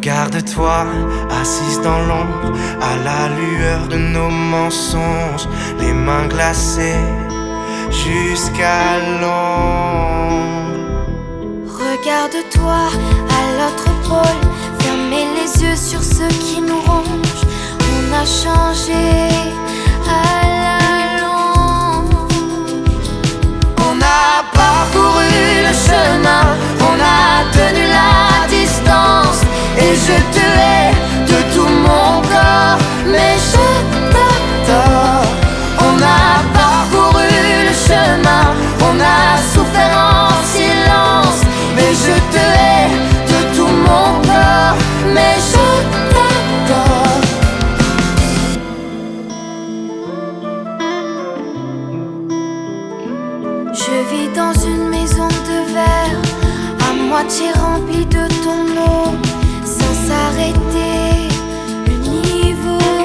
Regarde-toi, assise dans l'ombre, à la lueur de nos mensonges, les mains glacées jusqu'à l'ombre. Regarde-toi à l'autre pôle, fermez les yeux sur ceux qui nous rongent. On a changé à la longue. On a parcouru le chemin, on a tenu la distance. Et je te hais de tout mon corps, mais je t'adore. On a parcouru le chemin, on a souffert en silence. Mais je te hais de tout mon corps, mais je t'adore. Je vis dans une maison de verre, à moitié remplie de ton eau. Sans s'arrêter, le niveau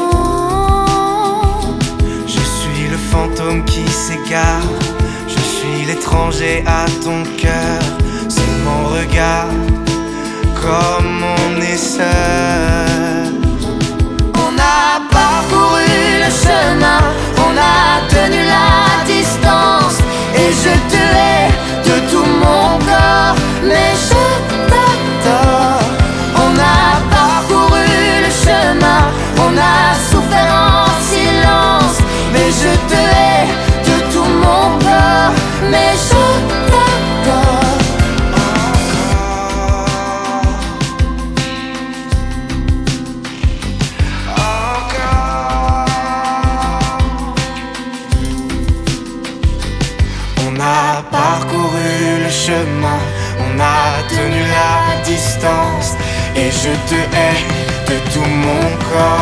monte. Je suis le fantôme qui s'égare, je suis l'étranger à ton cœur. C'est mon regard, comme on est seul. On a parcouru le chemin, on a tenu la distance. Et je te hais de tout mon corps, mais je t'adore. On a parcouru le chemin, on a souffert en silence. Mais je te hais de tout mon corps, mais je t'adore. On a parcouru le chemin, on a tenu la distance. Et je te hais de tout mon corps.